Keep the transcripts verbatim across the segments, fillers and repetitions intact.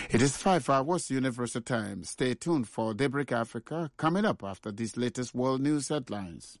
It is five hours Universal Time. Stay tuned for Daybreak Africa coming up after these latest world news headlines.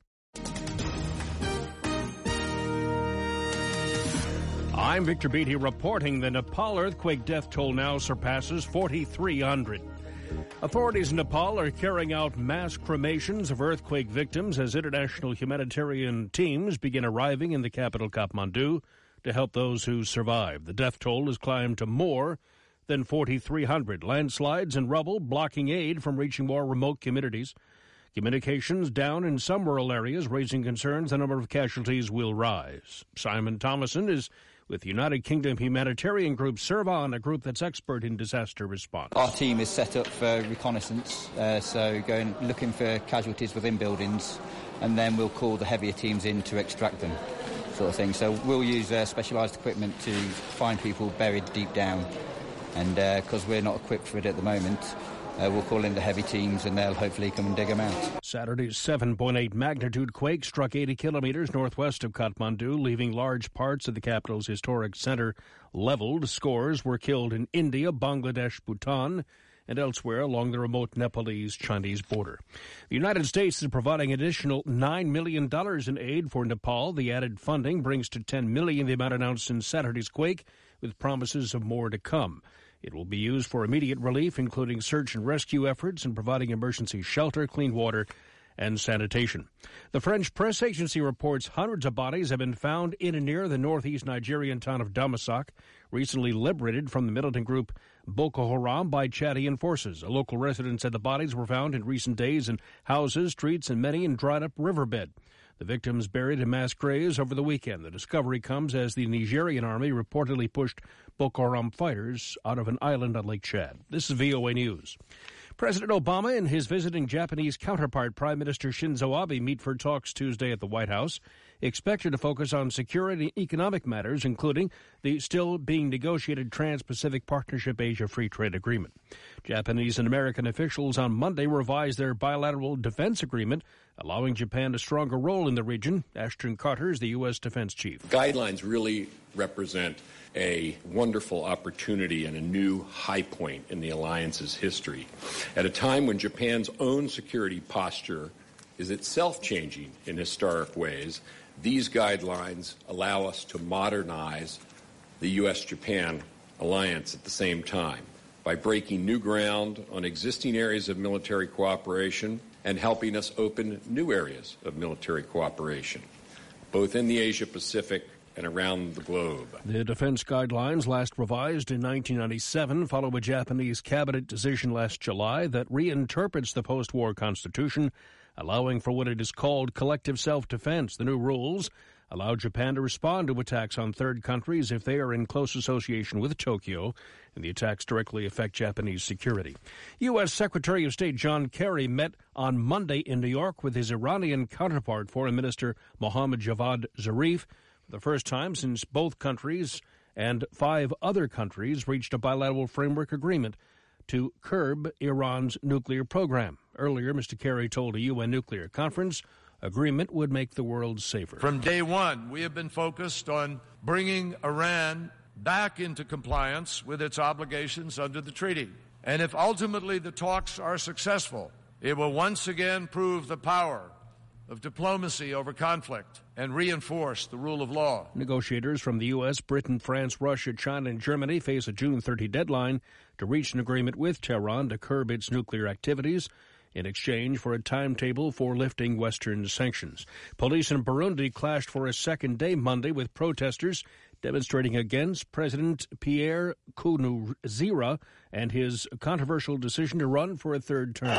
I'm Victor Beatty reporting the Nepal earthquake death toll now surpasses forty-three hundred. Authorities in Nepal are carrying out mass cremations of earthquake victims as international humanitarian teams begin arriving in the capital Kathmandu to help those who survived. The death toll has climbed to more than forty-three hundred. Landslides and rubble blocking aid from reaching more remote communities. Communications down in some rural areas, raising concerns the number of casualties will rise. Simon Thomason is with the United Kingdom humanitarian group Servan, a group that's expert in disaster response. Our team is set up for reconnaissance, uh, so going looking for casualties within buildings, and then we'll call the heavier teams in to extract them, sort of thing. So we'll use uh, specialised equipment to find people buried deep down, and because uh, we're not equipped for it at the moment, Uh, we'll call in the heavy teams and they'll hopefully come and dig them out. Saturday's seven point eight magnitude quake struck eighty kilometers northwest of Kathmandu, leaving large parts of the capital's historic center leveled. Scores were killed in India, Bangladesh, Bhutan, and elsewhere along the remote Nepalese-Chinese border. The United States is providing additional nine million dollars in aid for Nepal. The added funding brings to ten million dollars the amount announced in Saturday's quake, with promises of more to come. It will be used for immediate relief, including search and rescue efforts and providing emergency shelter, clean water, and sanitation. The French press agency reports hundreds of bodies have been found in and near the northeast Nigerian town of Damasak, recently liberated from the militant group Boko Haram by Chadian forces. A local resident said the bodies were found in recent days in houses, streets, and many in dried-up riverbed. The victims buried in mass graves over the weekend. The discovery comes as the Nigerian army reportedly pushed Boko Haram fighters out of an island on Lake Chad. This is V O A News. President Obama and his visiting Japanese counterpart, Prime Minister Shinzo Abe, meet for talks Tuesday at the White House, expected to focus on security and economic matters, including the still being negotiated Trans-Pacific Partnership Asia Free Trade Agreement. Japanese and American officials on Monday revised their bilateral defense agreement, allowing Japan a stronger role in the region. Ashton Carter is the U S defense chief. Guidelines really represent a wonderful opportunity and a new high point in the alliance's history. At a time when Japan's own security posture is itself changing in historic ways, these guidelines allow us to modernize the U S Japan alliance at the same time by breaking new ground on existing areas of military cooperation and helping us open new areas of military cooperation, both in the Asia-Pacific and around the globe. The defense guidelines, last revised in nineteen ninety-seven, follow a Japanese cabinet decision last July that reinterprets the post-war constitution, allowing for what it is called collective self-defense. The new rules allow Japan to respond to attacks on third countries if they are in close association with Tokyo, and the attacks directly affect Japanese security. U S. Secretary of State John Kerry met on Monday in New York with his Iranian counterpart, Foreign Minister Mohammad Javad Zarif, for the first time since both countries and five other countries reached a bilateral framework agreement to curb Iran's nuclear program. Earlier, Mister Kerry told a U N nuclear conference agreement would make the world safer. From day one, we have been focused on bringing Iran back into compliance with its obligations under the treaty. And if ultimately the talks are successful, it will once again prove the power of diplomacy over conflict and reinforce the rule of law. Negotiators from the U S, Britain, France, Russia, China, and Germany face a June thirtieth deadline to reach an agreement with Tehran to curb its nuclear activities in exchange for a timetable for lifting Western sanctions. Police in Burundi clashed for a second day Monday with protesters demonstrating against President Pierre Nkurunziza and his controversial decision to run for a third term.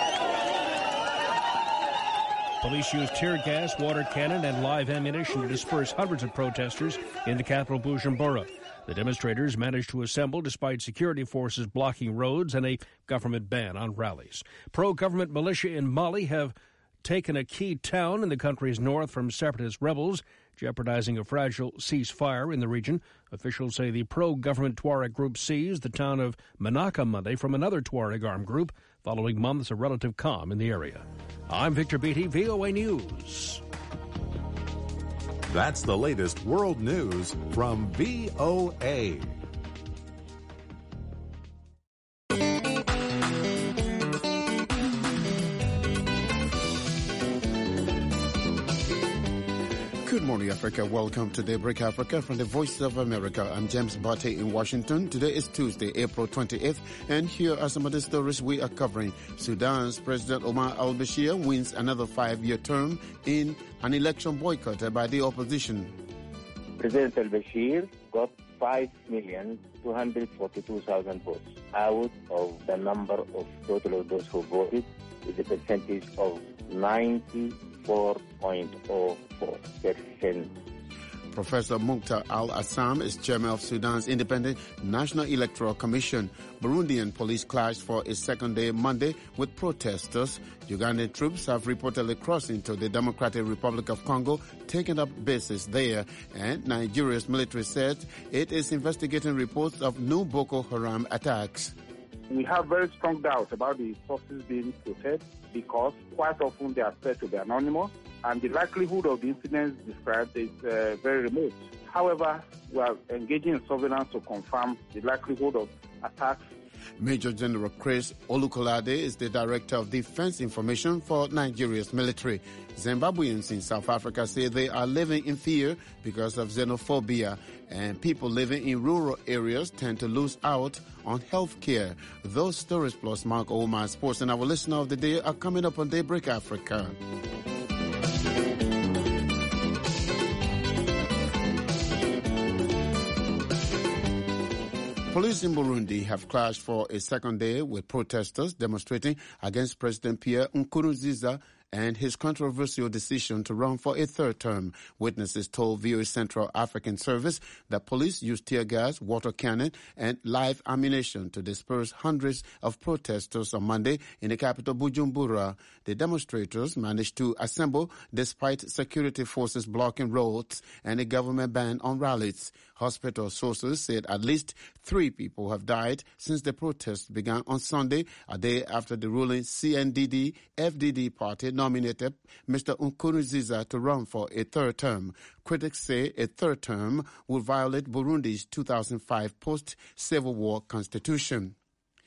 Police used tear gas, water cannon, and live ammunition to disperse hundreds of protesters in the capital Bujumbura. The demonstrators managed to assemble despite security forces blocking roads and a government ban on rallies. Pro-government militia in Mali have taken a key town in the country's north from separatist rebels, jeopardizing a fragile ceasefire in the region. Officials say the pro-government Tuareg group seized the town of Menaka Monday from another Tuareg armed group, following months of relative calm in the area. I'm Victor Beatty, V O A News. That's the latest world news from V O A. morning, Africa. Welcome to Daybreak Africa from the Voice of America. I'm James Barty in Washington. Today is Tuesday, April twenty-eighth, and here are some of the stories we are covering. Sudan's President Omar al-Bashir wins another five-year term in an election boycotted by the opposition. President al-Bashir got five million two hundred forty-two thousand votes out of the number of total of those who voted, with a percentage of ninety-four point zero four percent. Professor Mukhtar Al-Assam is chairman of Sudan's Independent National Electoral Commission. Burundian police clashed for a second day Monday with protesters. Ugandan troops have reportedly crossed into the Democratic Republic of Congo, taking up bases there. And Nigeria's military said it is investigating reports of new Boko Haram attacks. We have very strong doubts about the sources being quoted because quite often they are said to be anonymous, and the likelihood of the incidents described is uh, very remote. However, we are engaging in surveillance to confirm the likelihood of attacks. Major General Chris Olukolade is the Director of Defense Information for Nigeria's military. Zimbabweans in South Africa say they are living in fear because of xenophobia, and people living in rural areas tend to lose out on health care. Those stories plus Mark Oman Sports and our listener of the day are coming up on Daybreak Africa. Police in Burundi have clashed for a second day with protesters demonstrating against President Pierre Nkurunziza and his controversial decision to run for a third term. Witnesses told V O A Central African Service that police used tear gas, water cannon, and live ammunition to disperse hundreds of protesters on Monday in the capital Bujumbura. The demonstrators managed to assemble despite security forces blocking roads and a government ban on rallies. Hospital sources said at least three people have died since the protests began on Sunday, a day after the ruling C N D D F D D party nominated Mister Nkurunziza to run for a third term. Critics say a third term would violate Burundi's two thousand five post-Civil War constitution.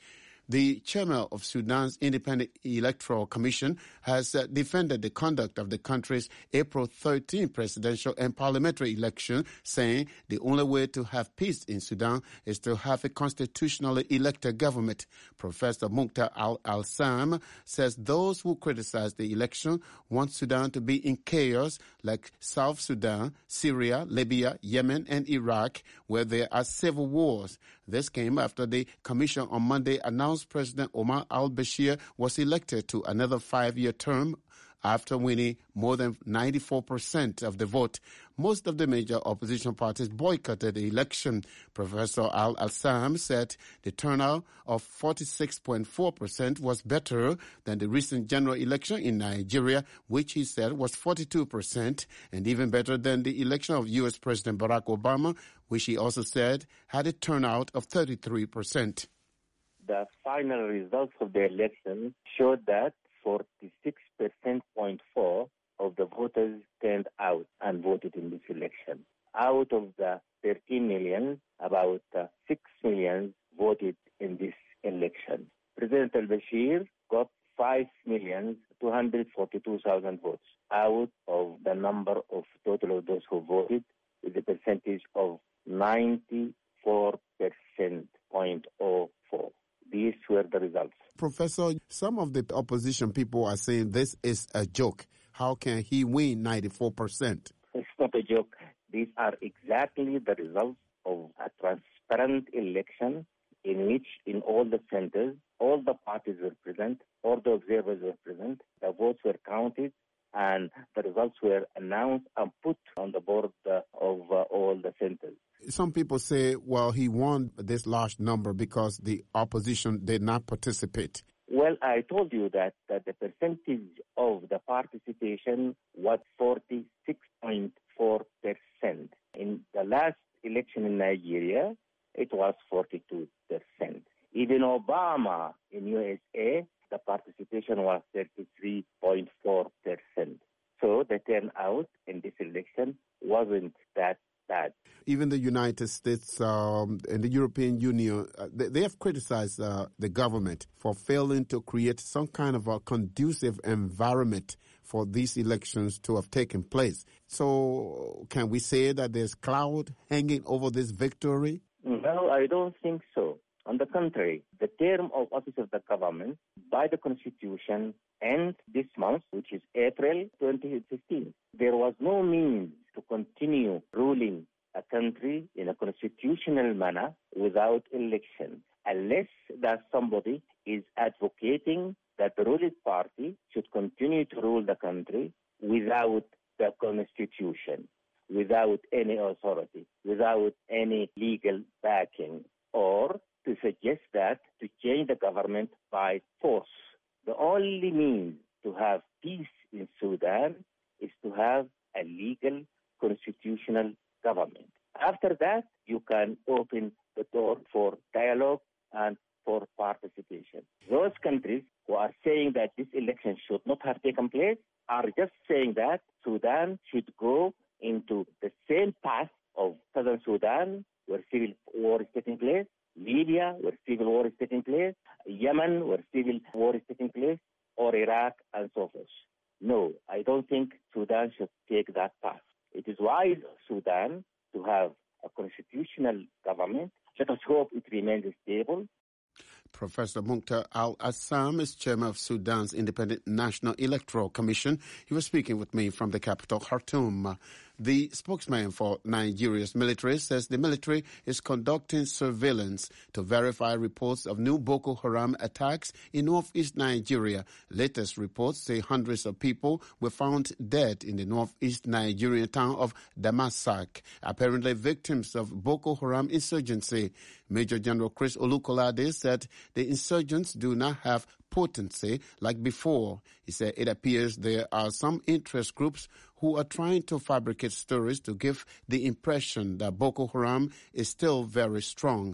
The chairman of Sudan's Independent Electoral Commission has uh, defended the conduct of the country's April thirteenth presidential and parliamentary election, saying the only way to have peace in Sudan is to have a constitutionally elected government. Professor Mukhtar Al-Assam says those who criticize the election want Sudan to be in chaos like South Sudan, Syria, Libya, Yemen, and Iraq, where there are civil wars. This came after the commission on Monday announced President Omar al-Bashir was elected to another five-year term after winning more than ninety-four percent of the vote. Most of the major opposition parties boycotted the election. Professor Al-Assam said the turnout of forty-six point four percent was better than the recent general election in Nigeria, which he said was forty-two percent, and even better than the election of U S President Barack Obama, which he also said had a turnout of thirty-three percent. The final results of the election showed that forty-six percent point four of the voters turned out and voted in this election. Out of the thirteen million, about uh, six million voted in this election. President al-Bashir got five million two hundred forty-two thousand votes out of the number of total of those who voted, with a percentage of ninety-four percent point zero four. These were the results. Professor, some of the opposition people are saying this is a joke. How can he win ninety-four percent? It's not a joke. These are exactly the results of a transparent election in which in all the centers, all the parties were present, all the observers were present, the votes were counted, and the results were announced and put on the board uh, of uh, all the centers. Some people say, well, he won this large number because the opposition did not participate. Well, I told you that, that the percentage of the participation was forty-six point four percent. In the last election in Nigeria, it was forty-two percent. Even Obama in U S A, the participation was thirty-three point four percent. So the turnout in this election wasn't that bad. Even the United States um, and the European Union, uh, they, they have criticized uh, the government for failing to create some kind of a conducive environment for these elections to have taken place. So can we say that there's cloud hanging over this victory? No, I don't think so. On the contrary, the term of office of the government by the Constitution ends this month, which is April twenty fifteen. There was no means to continue ruling a country in a constitutional manner without election, unless that somebody is advocating that the ruling party should continue to rule the country without the Constitution, without any authority, without any legal backing, or to suggest that to change the government by force. The only means to have peace in Sudan is to have a legal constitutional government. After that, you can open the door for dialogue and for participation. Those countries who are saying that this election should not have taken place are just saying that Sudan should go into the same path of Southern Sudan, where civil war is taking place, Libya, where civil war is taking place, Yemen, where civil war is taking place, or Iraq, and so forth. No, I don't think Sudan should take that path. It is wise of Sudan to have a constitutional government. Let us hope it remains stable. Professor Mukhtar Al-Assam is chairman of Sudan's Independent National Electoral Commission. He was speaking with me from the capital, Khartoum. The spokesman for Nigeria's military says the military is conducting surveillance to verify reports of new Boko Haram attacks in northeast Nigeria. Latest reports say hundreds of people were found dead in the northeast Nigerian town of Damasak, apparently victims of Boko Haram insurgency. Major General Chris Olukolade said the insurgents do not have potency like before. He said it appears there are some interest groups who are trying to fabricate stories to give the impression that Boko Haram is still very strong.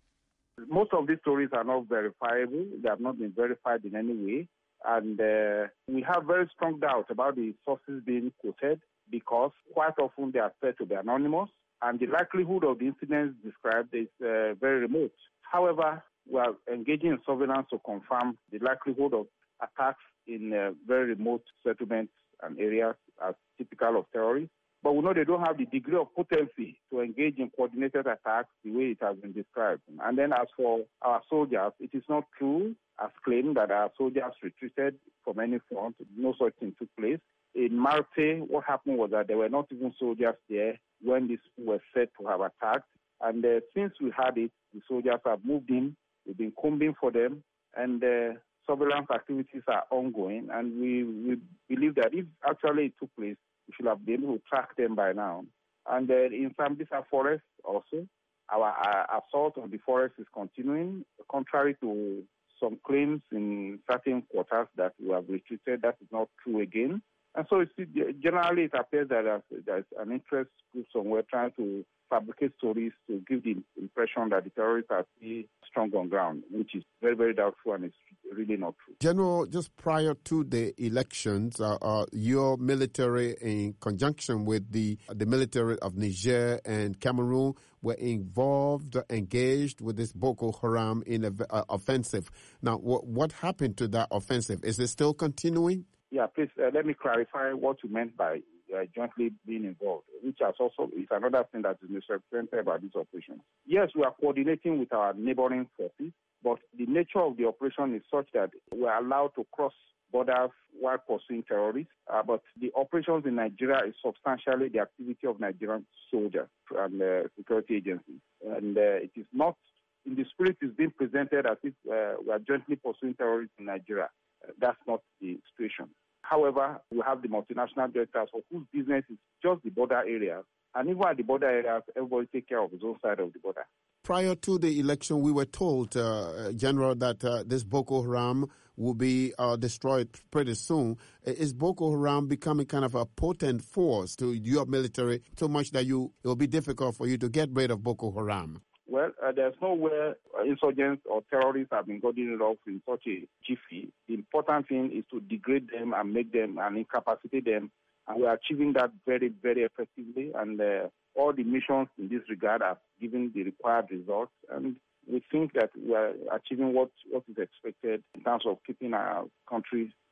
Most of these stories are not verifiable. They have not been verified in any way. And uh, we have very strong doubt about the sources being quoted because quite often they are said to be anonymous, and the likelihood of the incidents described is uh, very remote. However, we are engaging in surveillance to confirm the likelihood of attacks in uh, very remote settlements and areas as typical of terrorists. But we know they don't have the degree of potency to engage in coordinated attacks the way it has been described. And then as for our soldiers, it is not true as claimed that our soldiers retreated from any front. No such thing took place. In Marte, what happened was that there were not even soldiers there when these were said to have attacked. And uh, since we had it, the soldiers have moved in. We've been combing for them, and uh, surveillance activities are ongoing. And we, we believe that if actually it took place, we should have been able to track them by now. And uh, in Sambisa Forest also, our, our assault on the forest is continuing, contrary to some claims in certain quarters that we have retreated. That is not true again. And so it's, generally it appears that there's, there's an interest group somewhere trying to fabricate stories to give the impression that the terrorists are still strong on ground, which is very, very doubtful and it's really not true. General, just prior to the elections, uh, uh, your military, in conjunction with the the military of Niger and Cameroon, were involved, engaged with this Boko Haram in a uh, offensive. Now, wh- what happened to that offensive? Is it still continuing? Yeah, please uh, let me clarify what you meant by uh, jointly being involved, which has also is another thing that is misrepresented about this operation. Yes, we are coordinating with our neighboring forces, but the nature of the operation is such that we are allowed to cross borders while pursuing terrorists. Uh, but the operations in Nigeria is substantially the activity of Nigerian soldiers and uh, security agencies. And uh, it is not, in the spirit, is being presented as if uh, we are jointly pursuing terrorists in Nigeria. Uh, that's not the situation. However, we have the multinational directors whose business is just the border areas. And even at the border areas, everybody take care of his own side of the border. Prior to the election, we were told, uh, General, that uh, this Boko Haram will be uh, destroyed pretty soon. Is Boko Haram becoming kind of a potent force to your military so much that you it will be difficult for you to get rid of Boko Haram? Well, uh, there's nowhere uh, insurgents or terrorists have been gotten rid of in such a jiffy. The important thing is to degrade them and make them and incapacitate them. And we are achieving that very, very effectively. And uh, all the missions in this regard have given the required results. And we think that we are achieving what, what is expected in terms of keeping our country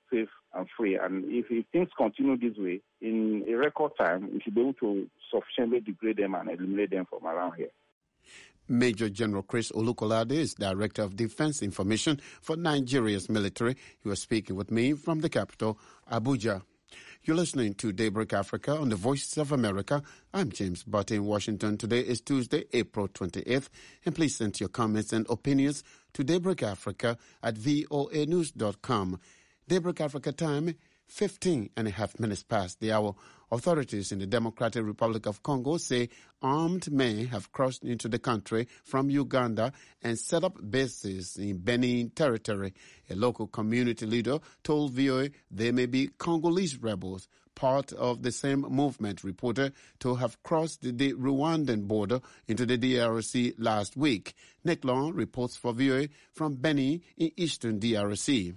safe and free. And if, if things continue this way, in a record time, we should be able to sufficiently degrade them and eliminate them from around here. Major General Chris Olukolade is Director of Defense Information for Nigeria's military. He was speaking with me from the capital, Abuja. You're listening to Daybreak Africa on the Voices of America. I'm James Butte in Washington. Today is Tuesday, April twenty-eighth. And please send your comments and opinions to Daybreak Africa at voa news dot com. Daybreak Africa time, fifteen and a half minutes past the hour. Authorities in the Democratic Republic of Congo say armed men have crossed into the country from Uganda and set up bases in Benin territory. A local community leader told V O A they may be Congolese rebels, part of the same movement reported to have crossed the Rwandan border into the D R C last week. Nick Long reports for V O A from Benin in eastern D R C.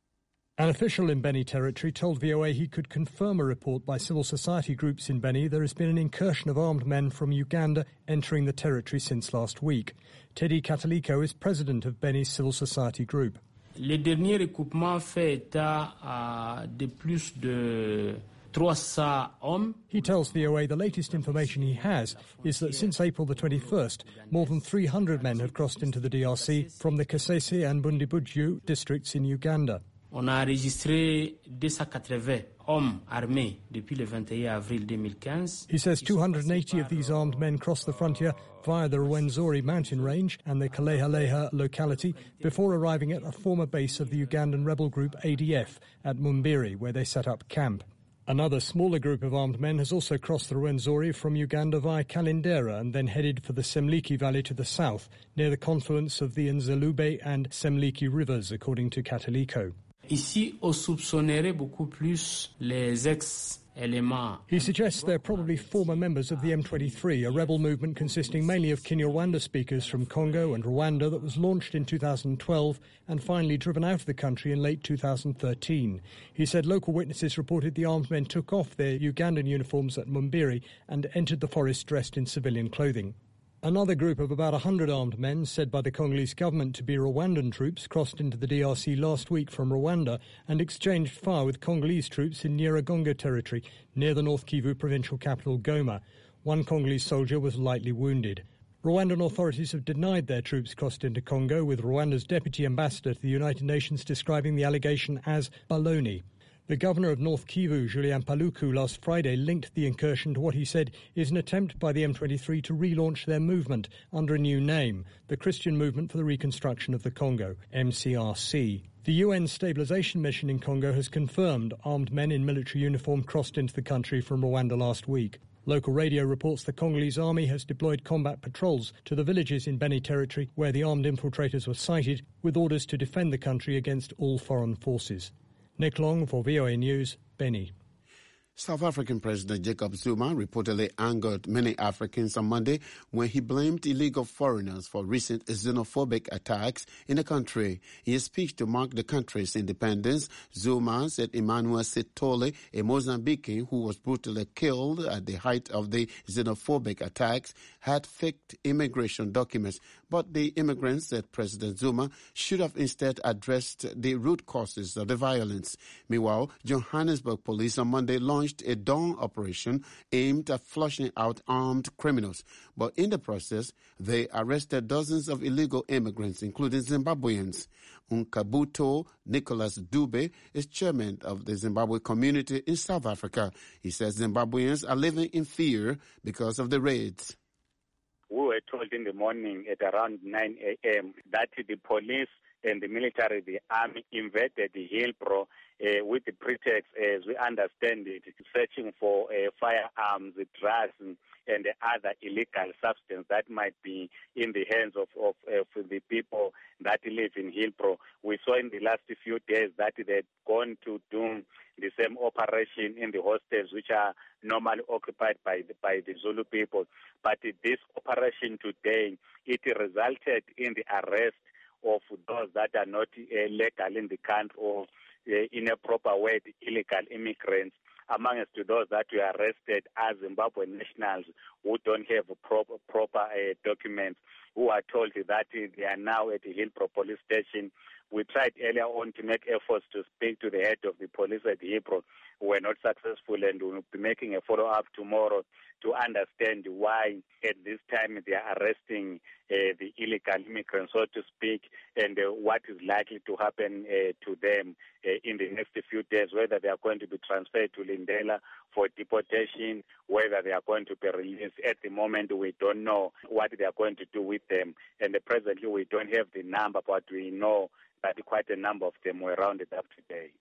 An official in Beni territory told V O A he could confirm a report by civil society groups in Beni there has been an incursion of armed men from Uganda entering the territory since last week. Teddy Kataliko is president of Beni's civil society group. Le dernier recoupement fait état uh, de plus de three hundred hommes. He tells V O A the latest information he has is that since April the twenty-first, more than three hundred men have crossed into the D R C from the Kasese and Bundibuju districts in Uganda. On a enregistré two hundred eighty hommes armés depuis le vingt-et-un avril deux mille quinze. He says two hundred eighty of these armed men crossed the frontier via the Rwenzori mountain range and the Kalehaleha locality before arriving at a former base of the Ugandan rebel group A D F at Mumbiri, where they set up camp. Another smaller group of armed men has also crossed the Rwenzori from Uganda via Kalindera and then headed for the Semliki Valley to the south, near the confluence of the Nzelube and Semliki rivers, according to Kataliko. Ici, on soupçonnerait beaucoup plus les ex-éléments. He suggests they're probably former members of the M twenty-three, a rebel movement consisting mainly of Kinyarwanda speakers from Congo and Rwanda that was launched in two thousand twelve and finally driven out of the country in late two thousand thirteen. He said local witnesses reported the armed men took off their Ugandan uniforms at Mumbiri and entered the forest dressed in civilian clothing. Another group of about one hundred armed men, said by the Congolese government to be Rwandan troops, crossed into the D R C last week from Rwanda and exchanged fire with Congolese troops in Nyiragongo territory, near the North Kivu provincial capital Goma. One Congolese soldier was lightly wounded. Rwandan authorities have denied their troops crossed into Congo, with Rwanda's deputy ambassador to the United Nations describing the allegation as baloney. The governor of North Kivu, Julien Paluku, last Friday linked the incursion to what he said is an attempt by the M twenty-three to relaunch their movement under a new name, the Christian Movement for the Reconstruction of the Congo, M C R C. The U N Stabilization Mission in Congo has confirmed armed men in military uniform crossed into the country from Rwanda last week. Local radio reports the Congolese army has deployed combat patrols to the villages in Beni territory where the armed infiltrators were sighted, with orders to defend the country against all foreign forces. Nick Long for V O A News, Beni. South African President Jacob Zuma reportedly angered many Africans on Monday when he blamed illegal foreigners for recent xenophobic attacks in the country. In his speech to mark the country's independence, Zuma said Emmanuel Sithole, a Mozambican who was brutally killed at the height of the xenophobic attacks, had faked immigration documents. But the immigrants, said President Zuma, should have instead addressed the root causes of the violence. Meanwhile, Johannesburg police on Monday launched a dawn operation aimed at flushing out armed criminals. But in the process, they arrested dozens of illegal immigrants, including Zimbabweans. Unkabuto Nicholas Dube is chairman of the Zimbabwe community in South Africa. He says Zimbabweans are living in fear because of the raids. We were told in the morning at around nine a.m. that the police and the military, the army, invaded the Hillbrow uh, with the pretext, as we understand it, searching for uh, firearms, drugs, and, and other illegal substance that might be in the hands of, of, of the people that live in Hillbrow. We saw in the last few days that they'd gone to do the same operation in the hostels, which are normally occupied by the, by the Zulu people. But this operation today, it resulted in the arrest of those that are not uh, legal in the country or uh, in a proper way, the illegal immigrants, amongst those that were arrested as Zimbabwean nationals who don't have proper, proper uh, documents. who are told that they are now at the Hillbrow police station. We tried earlier on to make efforts to speak to the head of the police at Hillbrow. We were not successful, and we will be making a follow-up tomorrow to understand why at this time they are arresting uh, the illegal immigrants, so to speak, and uh, what is likely to happen uh, to them uh, in the next few days, whether they are going to be transferred to Lindela for deportation, whether they are going to be released. At the moment, we don't know what they are going to do with them, and uh, presently we don't have the number, but we know that quite a number of them were rounded up today.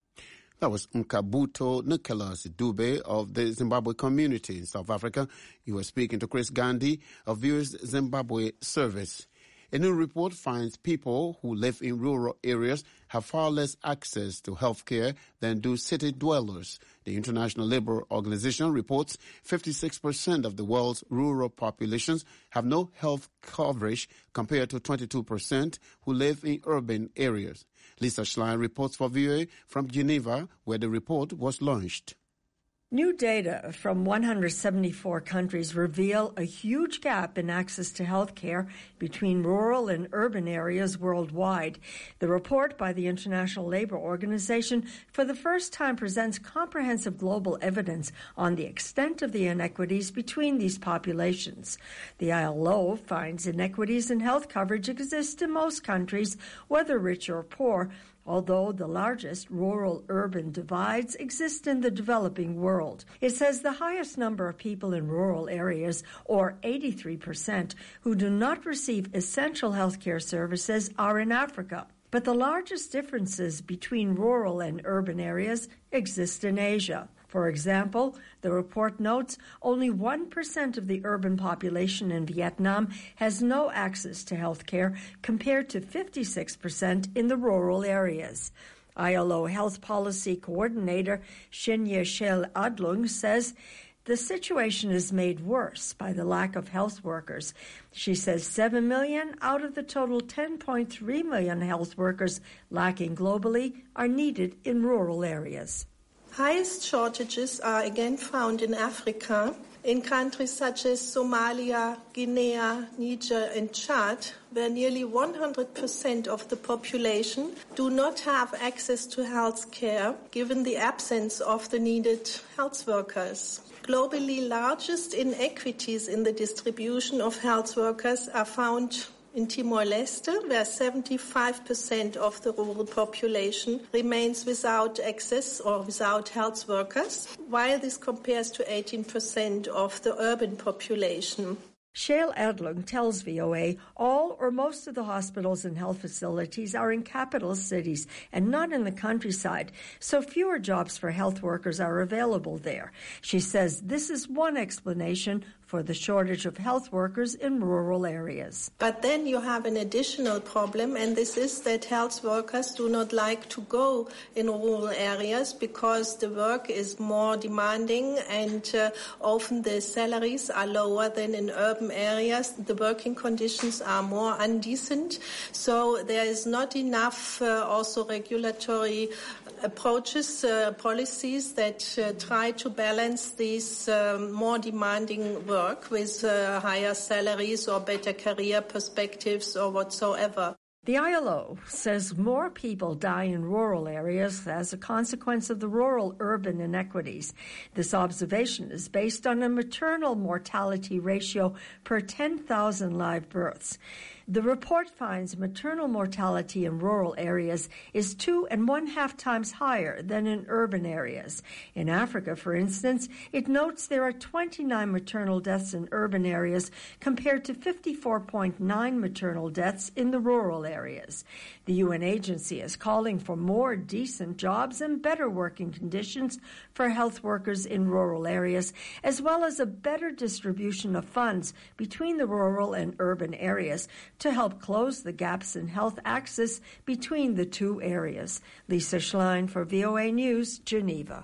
That was Nkabuto Nicholas Dube of the Zimbabwe community in South Africa. You were speaking to Chris Gandhi of V O's Zimbabwe service. A new report finds people who live in rural areas have far less access to health care than do city dwellers. The International Labour Organization reports fifty-six percent of the world's rural populations have no health coverage compared to twenty-two percent who live in urban areas. Lisa Schlein reports for V O A from Geneva, where the report was launched. New data from one hundred seventy-four countries reveal a huge gap in access to health care between rural and urban areas worldwide. The report by the International Labour Organization for the first time presents comprehensive global evidence on the extent of the inequities between these populations. The I L O finds inequities in health coverage exist in most countries, whether rich or poor, although the largest rural-urban divides exist in the developing world. It says the highest number of people in rural areas, or eighty-three percent, who do not receive essential healthcare services are in Africa. But the largest differences between rural and urban areas exist in Asia. For example, the report notes only one percent of the urban population in Vietnam has no access to health care compared to fifty-six percent in the rural areas. I L O Health Policy Coordinator Shinye Shel Adlung says the situation is made worse by the lack of health workers. She says seven million out of the total ten point three million health workers lacking globally are needed in rural areas. Highest shortages are again found in Africa, in countries such as Somalia, Guinea, Niger, and Chad, where nearly one hundred percent of the population do not have access to health care, given the absence of the needed health workers. Globally, largest inequities in the distribution of health workers are found in Timor-Leste, where seventy-five percent of the rural population remains without access or without health workers, while this compares to eighteen percent of the urban population. Shale Adlung tells V O A all or most of the hospitals and health facilities are in capital cities and not in the countryside, so fewer jobs for health workers are available there. She says this is one explanation for the shortage of health workers in rural areas. But then you have an additional problem, and this is that health workers do not like to go in rural areas because the work is more demanding and uh, often the salaries are lower than in urban areas. The working conditions are more undecent. So there is not enough uh, also regulatory approaches, uh, policies that uh, try to balance these um, more demanding work with uh, higher salaries or better career perspectives or whatsoever. The I L O says more people die in rural areas as a consequence of the rural-urban inequities. This observation is based on a maternal mortality ratio per ten thousand live births. The report finds maternal mortality in rural areas is two and one half times higher than in urban areas. In Africa, for instance, it notes there are twenty-nine maternal deaths in urban areas compared to fifty-four point nine maternal deaths in the rural areas. The U N agency is calling for more decent jobs and better working conditions for health workers in rural areas, as well as a better distribution of funds between the rural and urban areas to help close the gaps in health access between the two areas. Lisa Schlein for V O A News, Geneva.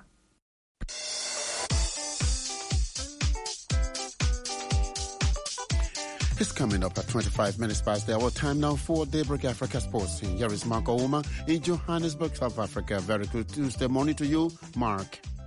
It's coming up at twenty-five minutes past the hour. Time now for Daybreak Africa Sports. Here is Mark Ouma in Johannesburg, South Africa. Very good Tuesday morning to you, Mark.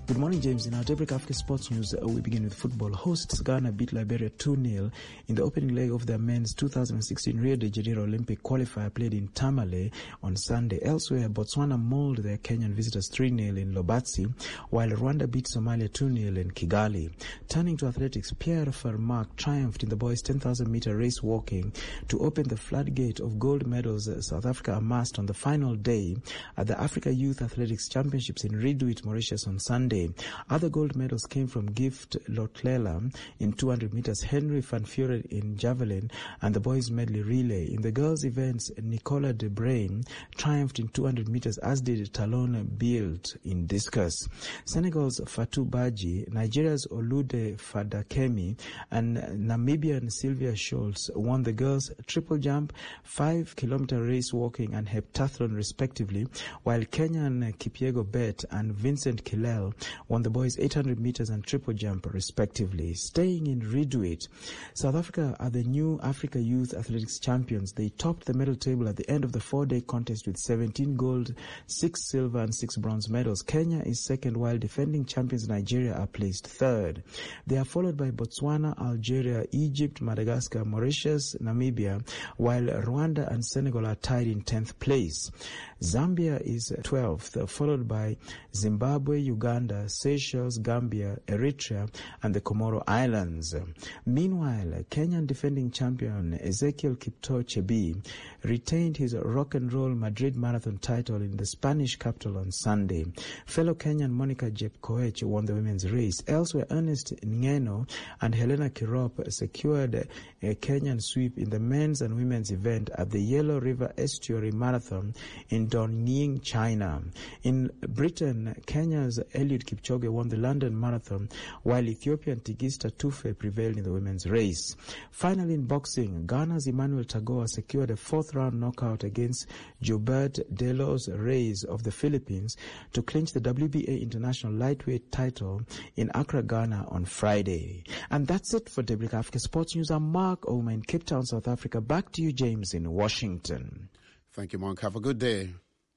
Good morning, James. In our Daybreak Africa Sports News, uh, we begin with football. Hosts Ghana beat Liberia two nil in the opening leg of their men's two thousand sixteen Rio de Janeiro Olympic qualifier played in Tamale on Sunday. Elsewhere, Botswana mauled their Kenyan visitors three nil in Lobatsi, while Rwanda beat Somalia two nil in Kigali. Turning to athletics, Pierre Farmark triumphed in the boys' ten thousand meter race walking to open the floodgate of gold medals South Africa amassed on the final day at the Africa Youth Athletics Championships in Ridwiet, Mauritius on Sunday. Other gold medals came from Gift Lotlela in two hundred meters, Henry Van Furen in javelin, and the boys' medley relay. In the girls' events, Nicola De Brain triumphed in two hundred meters, as did Talon Bild in discus. Senegal's Fatou Badji, Nigeria's Olude Fadakemi, and Namibian Sylvia Schultz won the girls' triple jump, five kilometer race walking, and heptathlon respectively, while Kenyan Kipyego Bet and Vincent Kilel won the boys' eight hundred meters and triple jump respectively. Staying in Ridwiet, South Africa are the new Africa Youth Athletics champions. They topped the medal table at the end of the four-day contest with seventeen gold, six silver and six bronze medals. Kenya is second, while defending champions Nigeria are placed third. They are followed by Botswana, Algeria, Egypt, Madagascar, Mauritius, Namibia, while Rwanda and Senegal are tied in tenth place. Zambia is twelfth, followed by Zimbabwe, Uganda, Seychelles, Gambia, Eritrea, and the Comoro Islands. Meanwhile, Kenyan defending champion Ezekiel Kipto Chebi retained his Rock and Roll Madrid Marathon title in the Spanish capital on Sunday. Fellow Kenyan Monica Jepkoech won the women's race. Elsewhere, Ernest Ngeno and Helena Kirop secured a Kenyan sweep in the men's and women's event at the Yellow River Estuary Marathon in Dongning, China. In Britain, Kenya's Eliud Kipchoge won the London Marathon, while Ethiopian Tigista Tufe prevailed in the women's race. Finally, in boxing, Ghana's Emmanuel Tagore secured a fourth-round knockout against Jobert De Los Reyes of the Philippines to clinch the W B A International Lightweight title in Accra, Ghana on Friday. And that's it for Daybreak Africa Sports News. I'm Mark Ouma in Cape Town, South Africa. Back to you, James, in Washington. Thank you, Mark. Have a good day.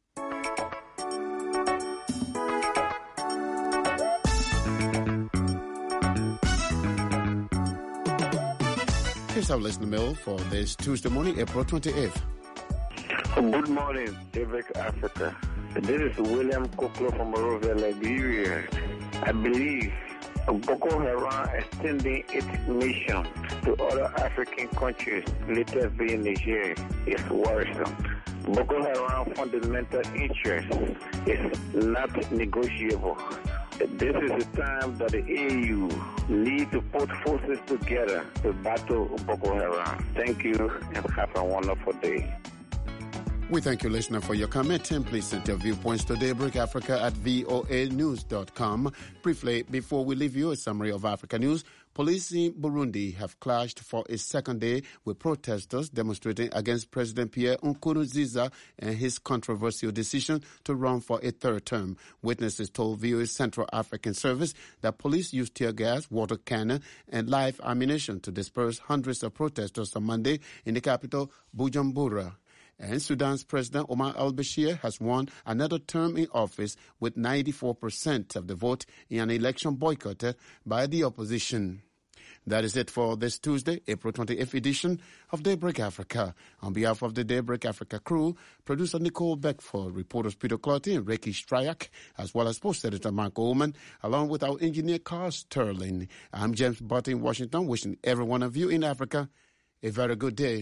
Here's our listener mail for this Tuesday morning, April twenty-eighth. Good morning, Daybreak Africa. This is William Koklo from Monrovia, Liberia. I believe Boko Haram extending its mission to other African countries, later being Nigeria, is worrisome. Boko Haram fundamental interest is not negotiable. This is the time that the A U need to put forces together to battle Boko Haram. Thank you and have a wonderful day. We thank you, listener, for your comment, and please send your viewpoints to Daybreak Africa at V O A news dot com. Briefly, before we leave you, a summary of Africa news. Police in Burundi have clashed for a second day with protesters demonstrating against President Pierre Nkurunziza and his controversial decision to run for a third term. Witnesses told V O A's Central African Service that police used tear gas, water cannon, and live ammunition to disperse hundreds of protesters on Monday in the capital, Bujumbura. And Sudan's President Omar al-Bashir has won another term in office with ninety-four percent of the vote in an election boycotted by the opposition. That is it for this Tuesday, April twenty-eighth edition of Daybreak Africa. On behalf of the Daybreak Africa crew, producer Nicole Beckford, reporters Peter Clotty and Ricky Stryak, as well as post editor Mark Ullman, along with our engineer Carl Sterling. I'm James Butt in Washington, wishing every one of you in Africa a very good day.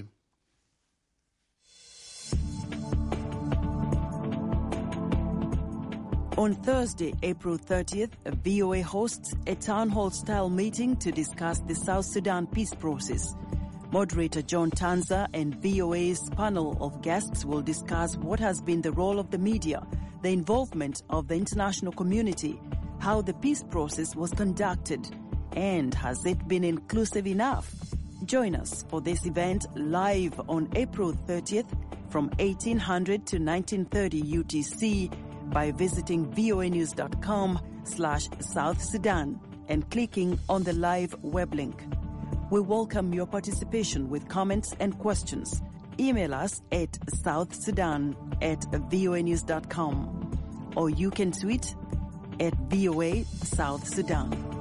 On Thursday, April thirtieth, V O A hosts a town hall-style meeting to discuss the South Sudan peace process. Moderator John Tanza and V O A's panel of guests will discuss what has been the role of the media, the involvement of the international community, how the peace process was conducted, and has it been inclusive enough? Join us for this event live on April thirtieth from eighteen hundred to nineteen thirty U T C by visiting voa news dot com slash South Sudan and clicking on the live web link. We welcome your participation with comments and questions. Email us at southsudan at voa news dot com, or you can tweet at V O A South Sudan.